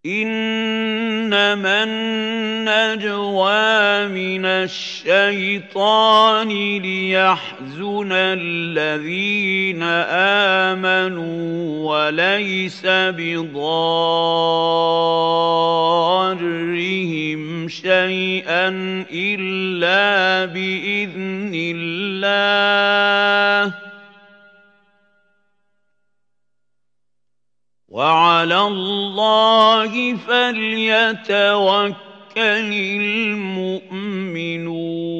إِنَّمَا النَّجْوَىٰ مِنَ الشَّيْطَانِ لِيَحْزُنَ الَّذِينَ آمَنُوا وَلَيْسَ بِضَارِّهِمْ شَيْئًا إِلَّا بِإِذْنِ اللَّهِ ۚ وَعَلَى اللَّهِ فَلْيَتَوَكَّلِ الْمُؤْمِنُونَ.